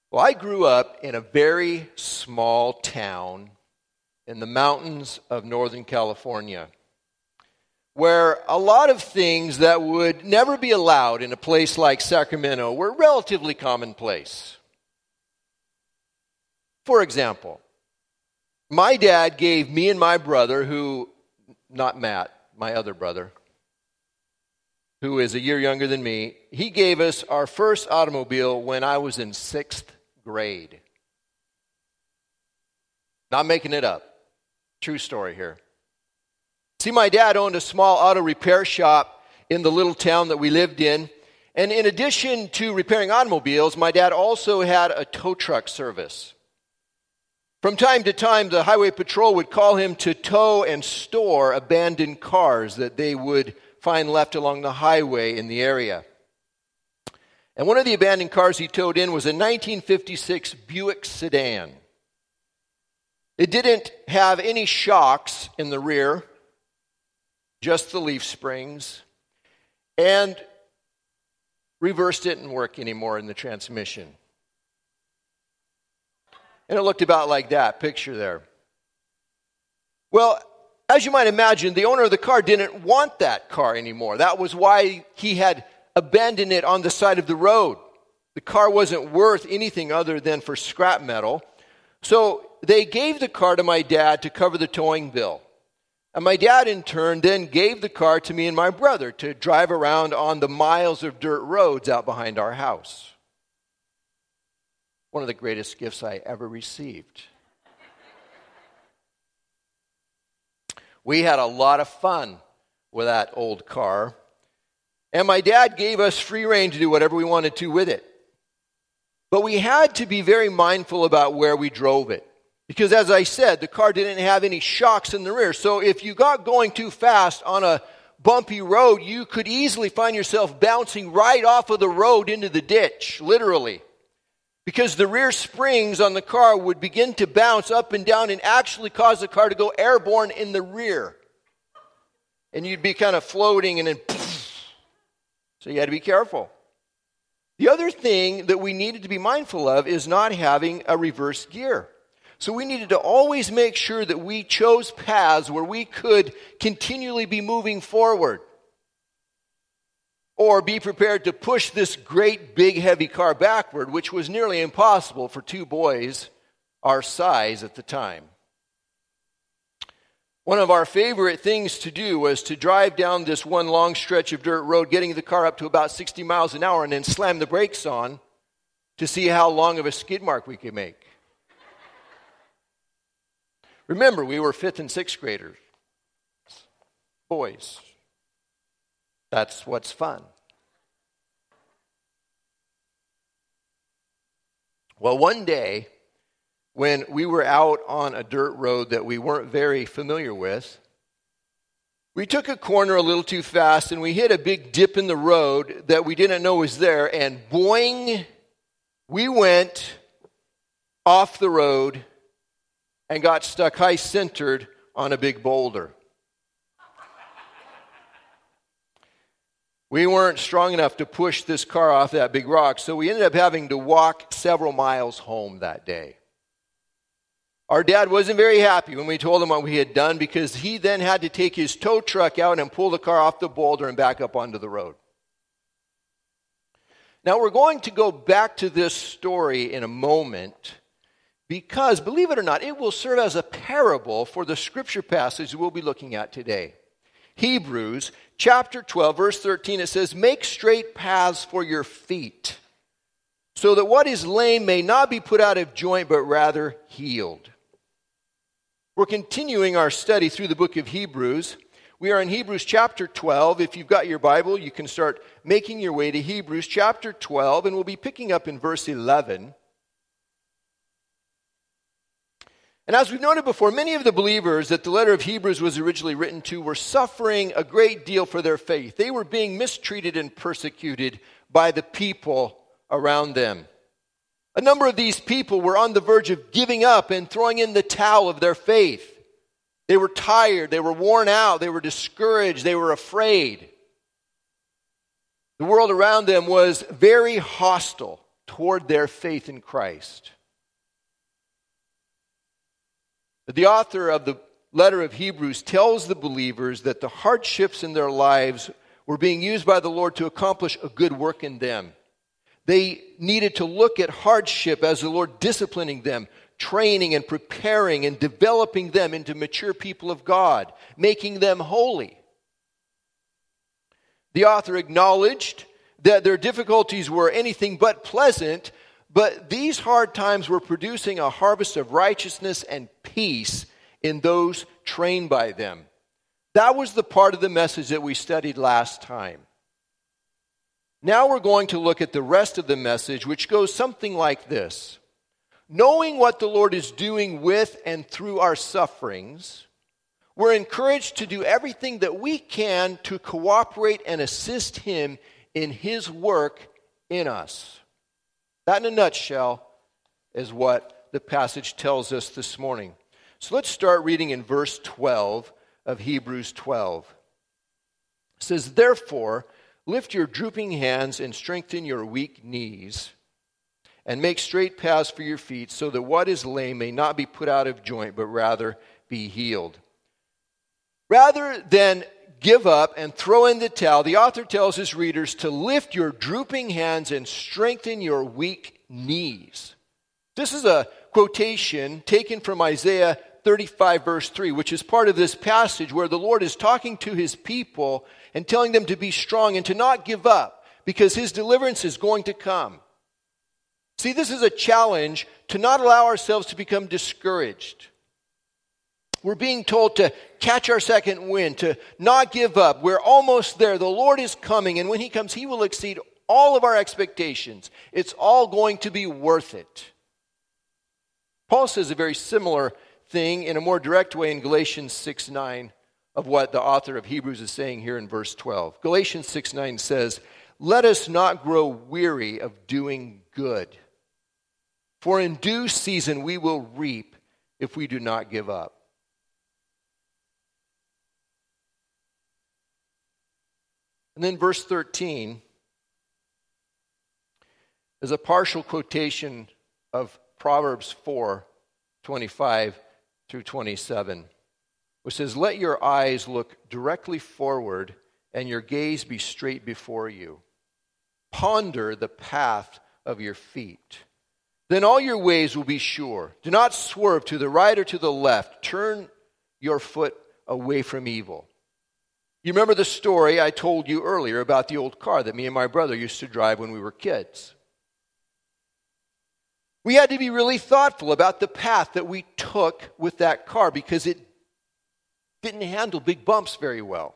Well, I grew up in a very small town in the mountains of Northern California, where a lot of things that would never be allowed in a place like Sacramento were relatively commonplace. For example, my dad gave me and my brother, not Matt, my other brother, who is a year younger than me, he gave us our first automobile when I was in 6th grade. Not making it up. True story here. See, my dad owned a small auto repair shop in the little town that we lived in. And in addition to repairing automobiles, my dad also had a tow truck service. From time to time, the highway patrol would call him to tow and store abandoned cars that they would find left along the highway in the area. And one of the abandoned cars he towed in was a 1956 Buick sedan. It didn't have any shocks in the rear, just the leaf springs, and reverse didn't work anymore in the transmission. And it looked about like that picture there. Well, as you might imagine, the owner of the car didn't want that car anymore. That was why he had abandoned it on the side of the road. The car wasn't worth anything other than for scrap metal. So they gave the car to my dad to cover the towing bill. And my dad, in turn, then gave the car to me and my brother to drive around on the miles of dirt roads out behind our house. One of the greatest gifts I ever received. We had a lot of fun with that old car. And my dad gave us free rein to do whatever we wanted to with it. But we had to be very mindful about where we drove it. Because as I said, the car didn't have any shocks in the rear. So if you got going too fast on a bumpy road, you could easily find yourself bouncing right off of the road into the ditch, literally. Because the rear springs on the car would begin to bounce up and down and actually cause the car to go airborne in the rear. And you'd be kind of floating and then poof. So you had to be careful. The other thing that we needed to be mindful of is not having a reverse gear. So we needed to always make sure that we chose paths where we could continually be moving forward. Or be prepared to push this great big heavy car backward, which was nearly impossible for two boys our size at the time. One of our favorite things to do was to drive down this one long stretch of dirt road, getting the car up to about 60 miles an hour and then slam the brakes on to see how long of a skid mark we could make. Remember, we were 5th and 6th graders. Boys. That's what's fun. Well, one day, when we were out on a dirt road that we weren't very familiar with, we took a corner a little too fast and we hit a big dip in the road that we didn't know was there, and boing, we went off the road and got stuck high-centered on a big boulder. We weren't strong enough to push this car off that big rock, so we ended up having to walk several miles home that day. Our dad wasn't very happy when we told him what we had done, because he then had to take his tow truck out and pull the car off the boulder and back up onto the road. Now we're going to go back to this story in a moment, because, believe it or not, it will serve as a parable for the scripture passage we'll be looking at today. Hebrews chapter 12, verse 13, it says, "Make straight paths for your feet, so that what is lame may not be put out of joint, but rather healed." We're continuing our study through the book of Hebrews. We are in Hebrews chapter 12. If you've got your Bible, you can start making your way to Hebrews chapter 12, and we'll be picking up in verse 11. And as we've noted before, many of the believers that the letter of Hebrews was originally written to were suffering a great deal for their faith. They were being mistreated and persecuted by the people around them. A number of these people were on the verge of giving up and throwing in the towel of their faith. They were tired, they were worn out, they were discouraged, they were afraid. The world around them was very hostile toward their faith in Christ. The author of the letter of Hebrews tells the believers that the hardships in their lives were being used by the Lord to accomplish a good work in them. They needed to look at hardship as the Lord disciplining them, training and preparing and developing them into mature people of God, making them holy. The author acknowledged that their difficulties were anything but pleasant, but these hard times were producing a harvest of righteousness and peace in those trained by them. That was the part of the message that we studied last time. Now we're going to look at the rest of the message, which goes something like this. Knowing what the Lord is doing with and through our sufferings, we're encouraged to do everything that we can to cooperate and assist Him in His work in us. That, in a nutshell, is what the passage tells us this morning. So let's start reading in verse 12 of Hebrews 12. It says, "Therefore, lift your drooping hands and strengthen your weak knees, and make straight paths for your feet, so that what is lame may not be put out of joint, but rather be healed." Rather than give up and throw in the towel, the author tells his readers to lift your drooping hands and strengthen your weak knees. This is a quotation taken from Isaiah 35 verse 3, which is part of this passage where the Lord is talking to His people and telling them to be strong and to not give up because His deliverance is going to come. See, this is a challenge to not allow ourselves to become discouraged. We're being told to catch our second wind, to not give up. We're almost there. The Lord is coming, and when He comes, He will exceed all of our expectations. It's all going to be worth it. Paul says a very similar thing in a more direct way in Galatians 6:9 of what the author of Hebrews is saying here in verse 12. Galatians 6:9 says, "Let us not grow weary of doing good, for in due season we will reap if we do not give up." And then verse 13 is a partial quotation of Proverbs 4:25 through 27, which says, "Let your eyes look directly forward and your gaze be straight before you. Ponder the path of your feet. Then all your ways will be sure. Do not swerve to the right or to the left. Turn your foot away from evil." You remember the story I told you earlier about the old car that me and my brother used to drive when we were kids. We had to be really thoughtful about the path that we took with that car because it didn't handle big bumps very well.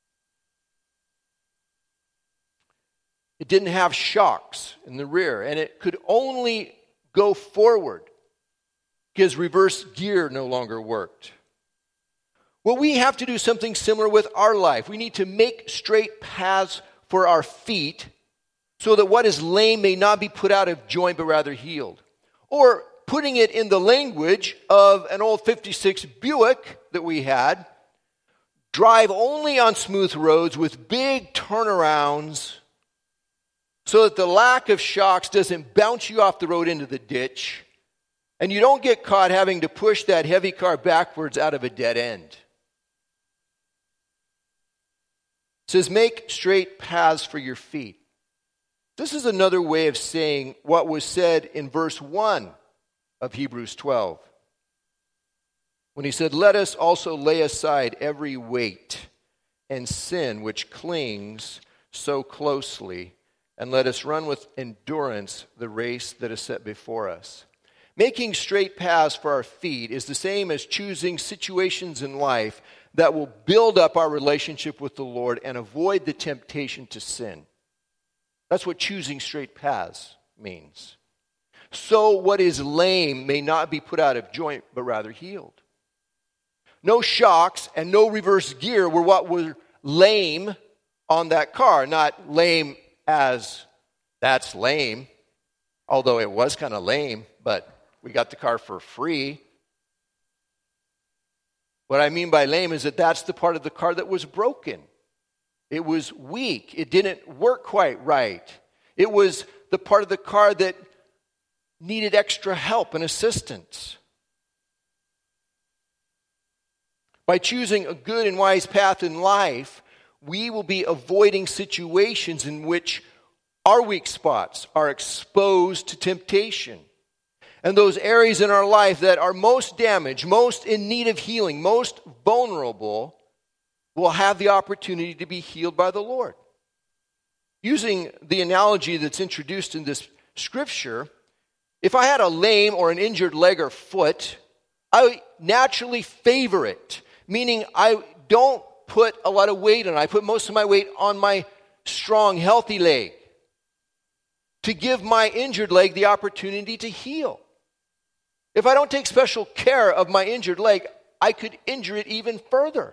It didn't have shocks in the rear, and it could only go forward because reverse gear no longer worked. Well, we have to do something similar with our life. We need to make straight paths for our feet so that what is lame may not be put out of joint but rather healed. Or putting it in the language of an old 56 Buick that we had, drive only on smooth roads with big turnarounds so that the lack of shocks doesn't bounce you off the road into the ditch and you don't get caught having to push that heavy car backwards out of a dead end. It says, make straight paths for your feet. This is another way of saying what was said in verse 1 of Hebrews 12. When he said, let us also lay aside every weight and sin which clings so closely, and let us run with endurance the race that is set before us. Making straight paths for our feet is the same as choosing situations in life that will build up our relationship with the Lord and avoid the temptation to sin. That's what choosing straight paths means. So what is lame may not be put out of joint, but rather healed. No shocks and no reverse gear were what were lame on that car. Not lame as that's lame, although it was kind of lame, but we got the car for free. What I mean by lame is that that's the part of the car that was broken. It was weak. It didn't work quite right. It was the part of the car that needed extra help and assistance. By choosing a good and wise path in life, we will be avoiding situations in which our weak spots are exposed to temptation. And those areas in our life that are most damaged, most in need of healing, most vulnerable, will have the opportunity to be healed by the Lord. Using the analogy that's introduced in this scripture, if I had a lame or an injured leg or foot, I naturally favor it, meaning I don't put a lot of weight on it. I put most of my weight on my strong, healthy leg to give my injured leg the opportunity to heal. If I don't take special care of my injured leg, I could injure it even further.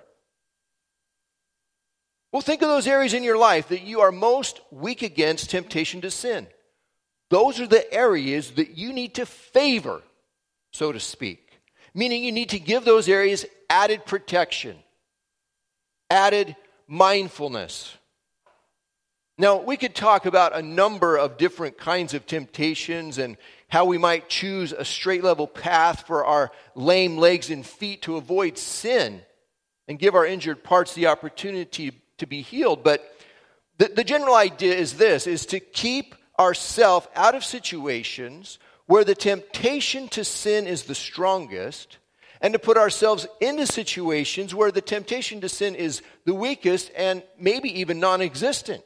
Well, think of those areas in your life that you are most weak against temptation to sin. Those are the areas that you need to favor, so to speak. Meaning you need to give those areas added protection, added mindfulness. Now, we could talk about a number of different kinds of temptations and how we might choose a straight level path for our lame legs and feet to avoid sin and give our injured parts the opportunity to be healed. But the general idea is this, is to keep ourselves out of situations where the temptation to sin is the strongest, and to put ourselves into situations where the temptation to sin is the weakest and maybe even non-existent.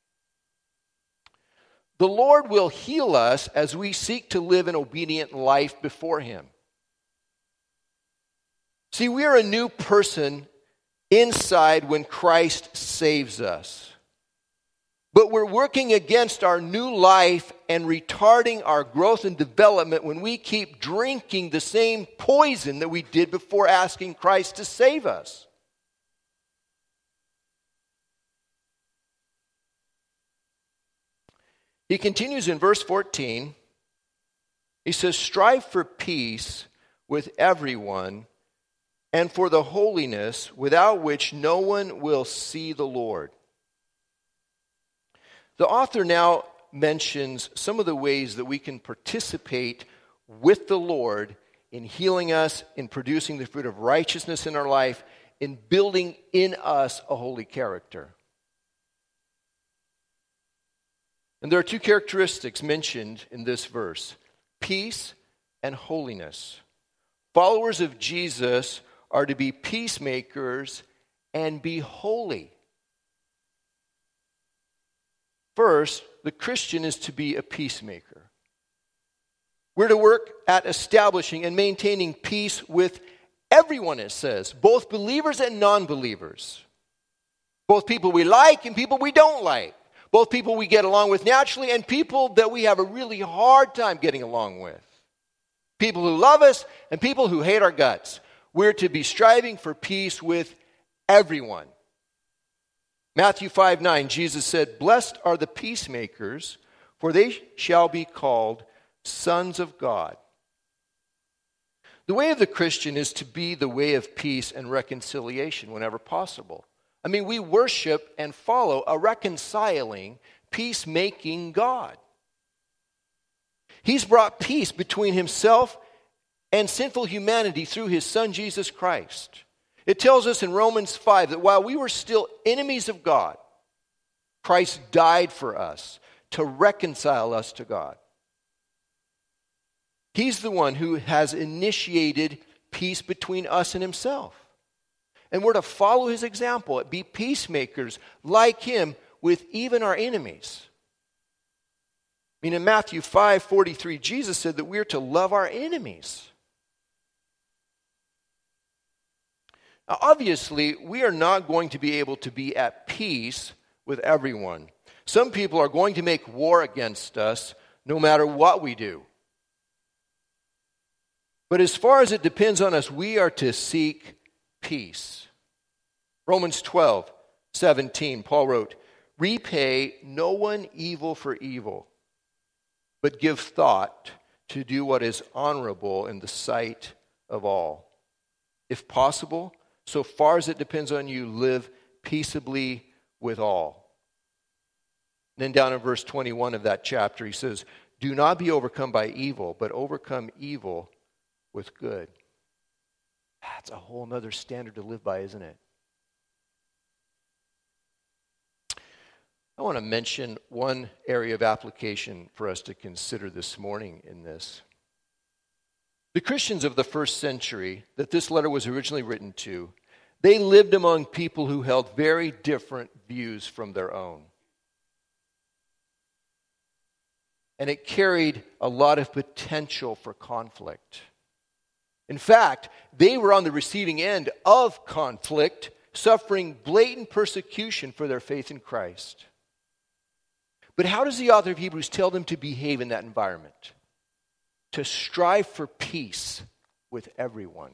The Lord will heal us as we seek to live an obedient life before Him. See, we are a new person inside when Christ saves us. But we're working against our new life and retarding our growth and development when we keep drinking the same poison that we did before asking Christ to save us. He continues in verse 14. He says, "Strive for peace with everyone and for the holiness without which no one will see the Lord." The author now mentions some of the ways that we can participate with the Lord in healing us, in producing the fruit of righteousness in our life, in building in us a holy character. And there are two characteristics mentioned in this verse: peace and holiness. Followers of Jesus are to be peacemakers and be holy. First, the Christian is to be a peacemaker. We're to work at establishing and maintaining peace with everyone, it says, both believers and non-believers. Both people we like and people we don't like. Both people we get along with naturally and people that we have a really hard time getting along with. People who love us and people who hate our guts. We're to be striving for peace with everyone. Matthew 5:9, Jesus said, "Blessed are the peacemakers, for they shall be called sons of God." The way of the Christian is to be the way of peace and reconciliation whenever possible. I mean, we worship and follow a reconciling, peacemaking God. He's brought peace between Himself and sinful humanity through His Son, Jesus Christ. It tells us in Romans 5 that while we were still enemies of God, Christ died for us to reconcile us to God. He's the one who has initiated peace between us and Himself. And we're to follow His example, be peacemakers like Him with even our enemies. I mean, in Matthew 5:43, Jesus said that we're to love our enemies. Now, obviously, we are not going to be able to be at peace with everyone. Some people are going to make war against us no matter what we do. But as far as it depends on us, we are to seek peace. Romans 12:17, Paul wrote, "Repay no one evil for evil, but give thought to do what is honorable in the sight of all. If possible, so far as it depends on you, live peaceably with all." And then down in verse 21 of that chapter, he says, do not be overcome by evil, but overcome evil with good. That's a whole other standard to live by, isn't it? I want to mention one area of application for us to consider this morning in this. The Christians of the first century that this letter was originally written to, they lived among people who held very different views from their own. And it carried a lot of potential for conflict. In fact, they were on the receiving end of conflict, suffering blatant persecution for their faith in Christ. But how does the author of Hebrews tell them to behave in that environment? To strive for peace with everyone.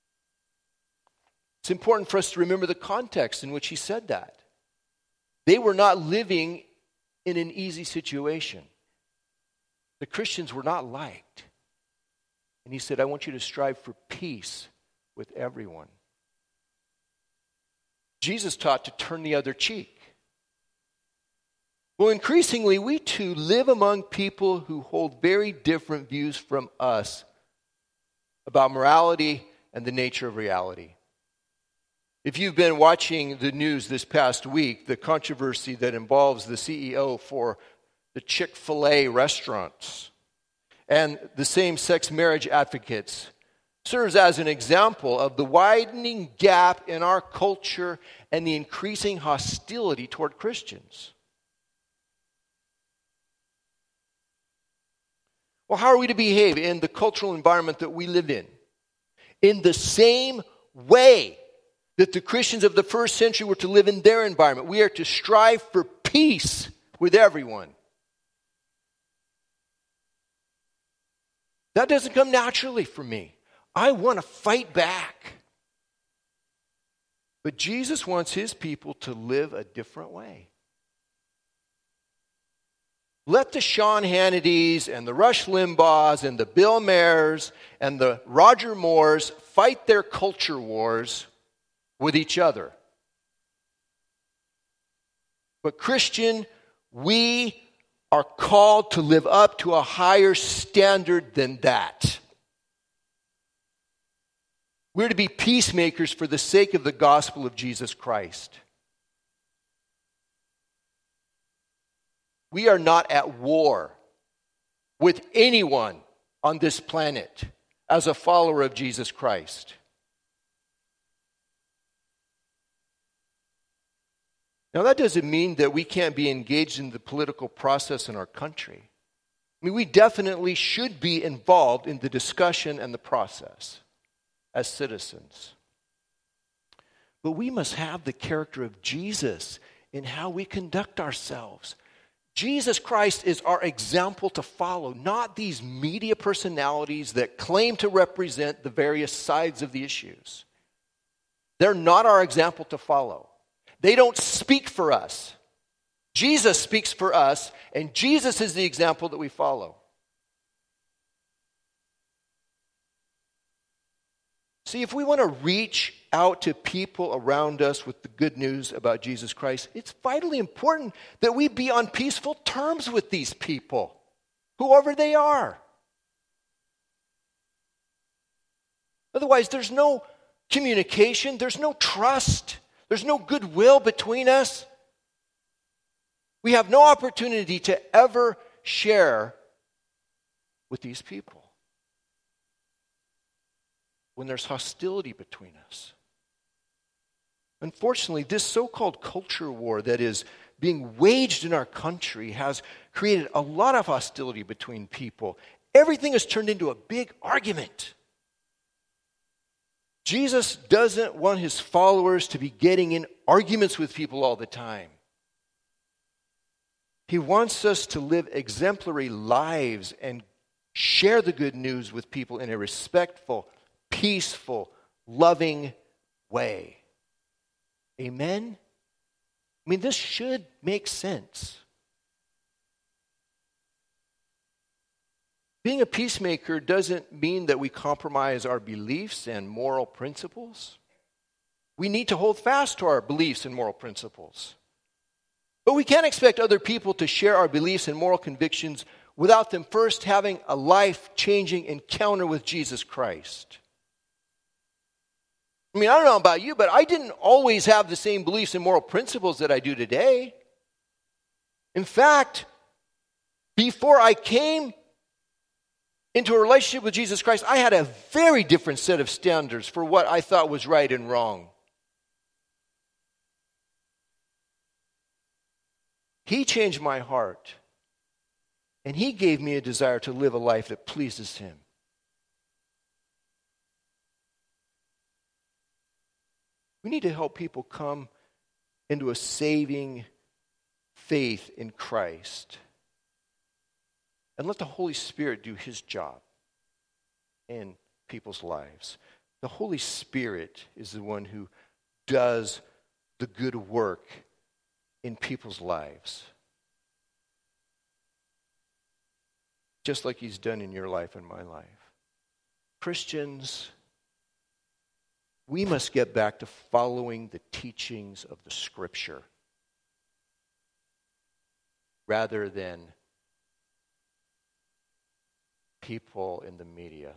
It's important for us to remember the context in which he said that. They were not living in an easy situation. The Christians were not liked. And he said, I want you to strive for peace with everyone. Jesus taught to turn the other cheek. Well, increasingly, we too live among people who hold very different views from us about morality and the nature of reality. If you've been watching the news this past week, the controversy that involves the CEO for the Chick-fil-A restaurants and the same-sex marriage advocates serves as an example of the widening gap in our culture and the increasing hostility toward Christians. Well, how are we to behave in the cultural environment that we live in? In the same way that the Christians of the first century were to live in their environment. We are to strive for peace with everyone. That doesn't come naturally for me. I want to fight back. But Jesus wants his people to live a different way. Let the Sean Hannitys and the Rush Limbaughs and the Bill Mayers and the Roger Moores fight their culture wars with each other. But Christian, we are called to live up to a higher standard than that. We're to be peacemakers for the sake of the gospel of Jesus Christ. We are not at war with anyone on this planet as a follower of Jesus Christ. Now, that doesn't mean that we can't be engaged in the political process in our country. I mean, we definitely should be involved in the discussion and the process as citizens. But we must have the character of Jesus in how we conduct ourselves. Jesus Christ is our example to follow, not these media personalities that claim to represent the various sides of the issues. They're not our example to follow. They don't speak for us. Jesus speaks for us, and Jesus is the example that we follow. See, if we want to reach out to people around us with the good news about Jesus Christ, it's vitally important that we be on peaceful terms with these people, whoever they are. Otherwise, there's no communication, there's no trust, there's no goodwill between us. We have no opportunity to ever share with these people when there's hostility between us. Unfortunately, this so-called culture war that is being waged in our country has created a lot of hostility between people. Everything has turned into a big argument. Jesus doesn't want his followers to be getting in arguments with people all the time. He wants us to live exemplary lives and share the good news with people in a respectful, peaceful, loving way. Amen? I mean, this should make sense. Being a peacemaker doesn't mean that we compromise our beliefs and moral principles. We need to hold fast to our beliefs and moral principles. But we can't expect other people to share our beliefs and moral convictions without them first having a life-changing encounter with Jesus Christ. I mean, I don't know about you, but I didn't always have the same beliefs and moral principles that I do today. In fact, before I came into a relationship with Jesus Christ, I had a very different set of standards for what I thought was right and wrong. He changed my heart, and He gave me a desire to live a life that pleases Him. We need to help people come into a saving faith in Christ. And let the Holy Spirit do His job in people's lives. The Holy Spirit is the one who does the good work in people's lives. Just like He's done in your life and my life. Christians, we must get back to following the teachings of the Scripture rather than people in the media.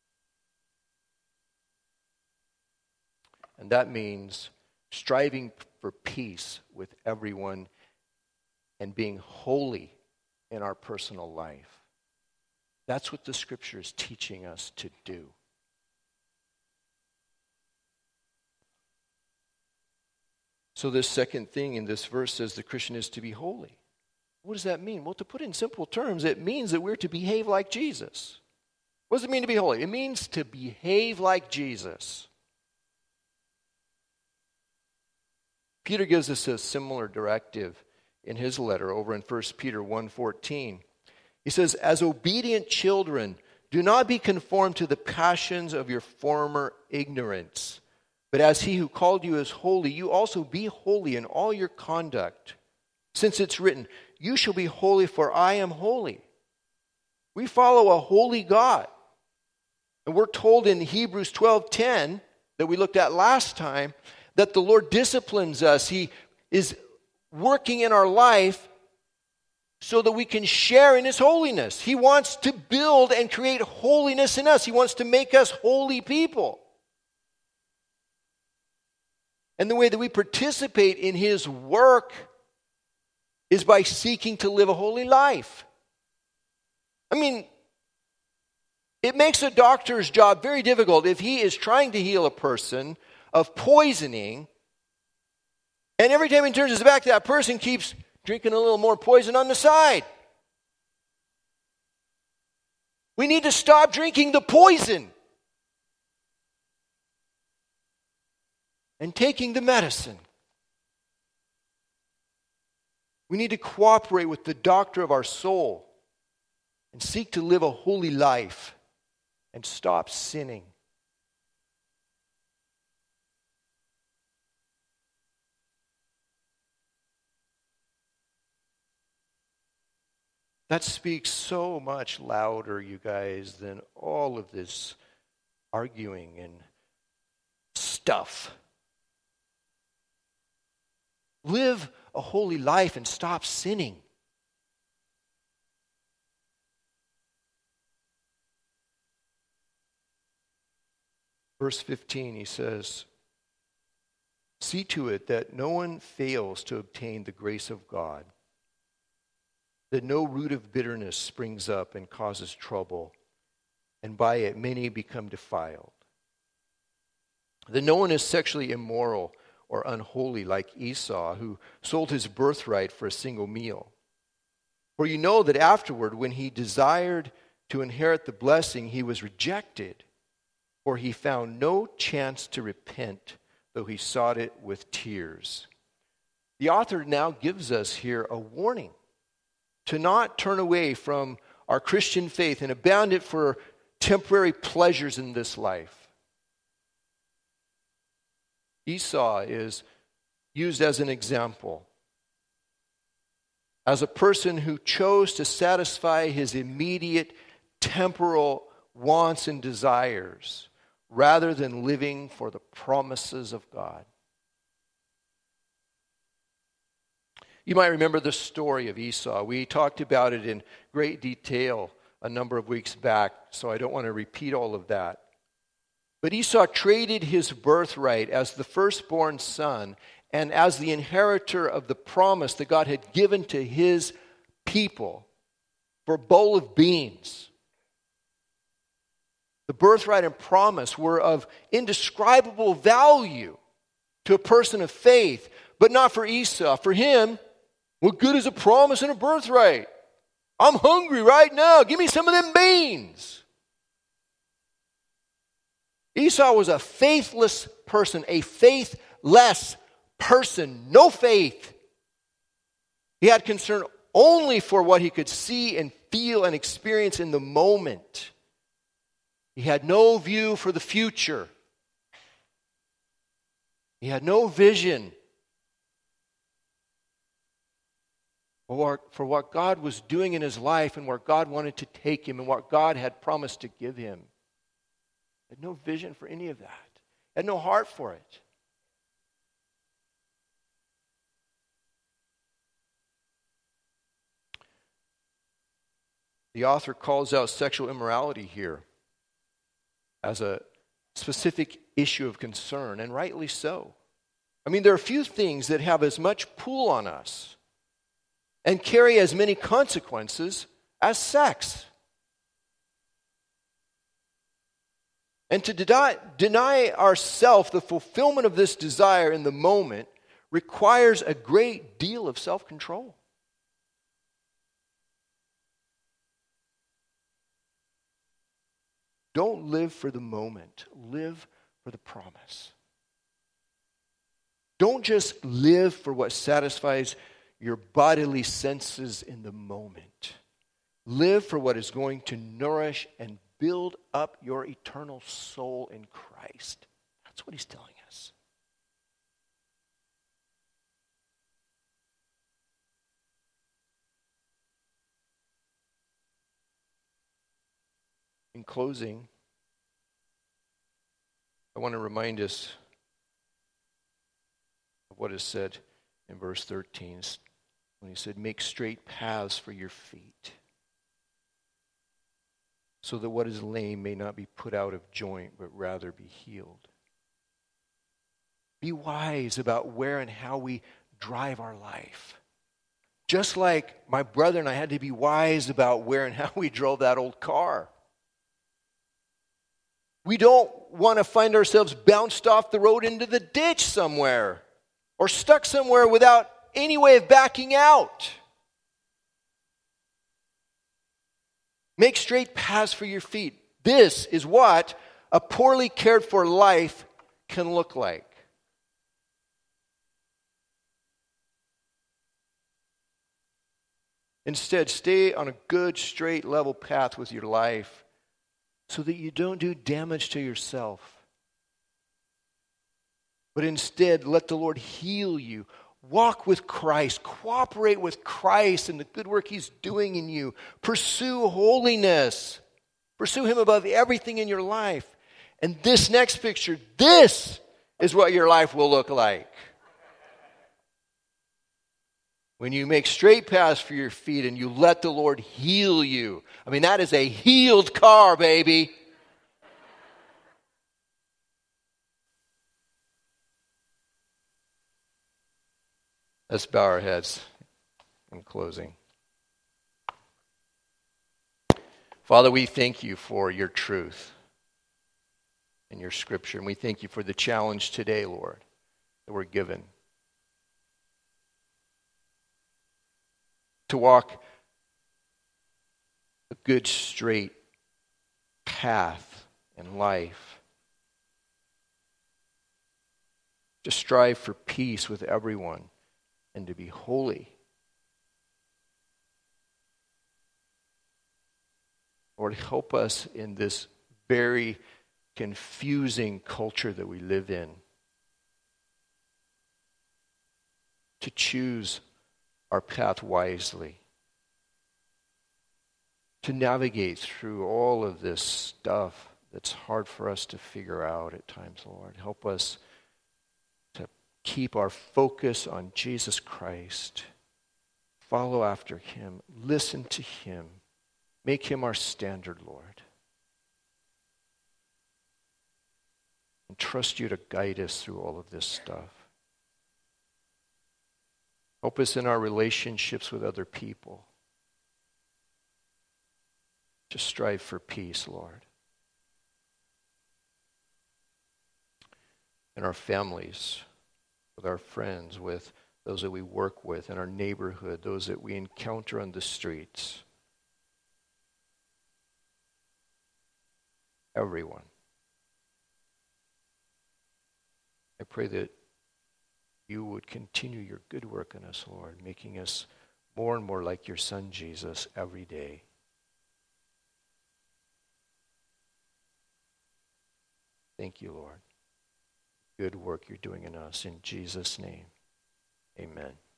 And that means striving for peace with everyone and being holy in our personal life. That's what the Scripture is teaching us to do. So this second thing in this verse says the Christian is to be holy. What does that mean? Well, to put it in simple terms, it means that we're to behave like Jesus. What does it mean to be holy? It means to behave like Jesus. Peter gives us a similar directive in his letter over in 1 Peter 1:14. He says, "As obedient children, do not be conformed to the passions of your former ignorance, but as He who called you is holy, you also be holy in all your conduct. Since it's written, you shall be holy, for I am holy." We follow a holy God. And we're told in Hebrews 12:10 that we looked at last time that the Lord disciplines us. He is working in our life so that we can share in His holiness. He wants to build and create holiness in us. He wants to make us holy people. And the way that we participate in His work is by seeking to live a holy life. I mean, it makes a doctor's job very difficult if he is trying to heal a person of poisoning, and every time he turns his back, that person keeps drinking a little more poison on the side. We need to stop drinking the poison and taking the medicine. We need to cooperate with the doctor of our soul and seek to live a holy life and stop sinning. That speaks so much louder, you guys, than all of this arguing and stuff. Live a holy life and stop sinning. Verse 15, he says, "See to it that no one fails to obtain the grace of God, that no root of bitterness springs up and causes trouble, and by it many become defiled. That no one is sexually immoral or unholy like Esau, who sold his birthright for a single meal. For you know that afterward, when he desired to inherit the blessing, he was rejected, for he found no chance to repent, though he sought it with tears." The author now gives us here a warning to not turn away from our Christian faith and abandon it for temporary pleasures in this life. Esau is used as an example, as a person who chose to satisfy his immediate temporal wants and desires rather than living for the promises of God. You might remember the story of Esau. We talked about it in great detail a number of weeks back, so I don't want to repeat all of that. But Esau traded his birthright as the firstborn son and as the inheritor of the promise that God had given to his people for a bowl of beans. The birthright and promise were of indescribable value to a person of faith, but not for Esau. For him, what good is a promise and a birthright? I'm hungry right now. Give me some of them beans. Esau was a faithless person, a faithless person, no faith. He had concern only for what he could see and feel and experience in the moment. He had no view for the future. He had no vision for what God was doing in his life and where God wanted to take him and what God had promised to give him. He had no vision for any of that. He had no heart for it. The author calls out sexual immorality here as a specific issue of concern, and rightly so. I mean, there are few things that have as much pull on us and carry as many consequences as sex. And to deny ourselves the fulfillment of this desire in the moment requires a great deal of self-control. Don't live for the moment. Live for the promise. Don't just live for what satisfies your bodily senses in the moment. Live for what is going to nourish and build up your eternal soul in Christ. That's what he's telling us. In closing, I want to remind us of what is said in verse 13 when he said, "Make straight paths for your feet, so that what is lame may not be put out of joint, but rather be healed." Be wise about where and how we drive our life. Just like my brother and I had to be wise about where and how we drove that old car. We don't want to find ourselves bounced off the road into the ditch somewhere or stuck somewhere without any way of backing out. Make straight paths for your feet. This is what a poorly cared for life can look like. Instead, stay on a good, straight, level path with your life so that you don't do damage to yourself. But instead, let the Lord heal you. Walk with Christ. Cooperate with Christ in the good work he's doing in you. Pursue holiness. Pursue him above everything in your life. And this next picture, this is what your life will look like. When you make straight paths for your feet and you let the Lord heal you. I mean, that is a healed car, baby. Let's bow our heads in closing. Father, we thank you for your truth and your scripture. And we thank you for the challenge today, Lord, that we're given. To walk a good, straight path in life. To strive for peace with everyone and to be holy. Lord, help us in this very confusing culture that we live in to choose our path wisely, to navigate through all of this stuff that's hard for us to figure out at times, Lord. Help us to keep our focus on Jesus Christ follow after him, listen to him, make him our standard, Lord. And trust you to guide us through all of this stuff. Help us in our relationships with other people to strive for peace, Lord. In our families, with our friends, with those that we work with, in our neighborhood, those that we encounter on the streets. Everyone. I pray that you would continue your good work in us, Lord, making us more and more like your Son, Jesus, every day. Thank you, Lord. Good work you're doing in us. In Jesus' name, amen.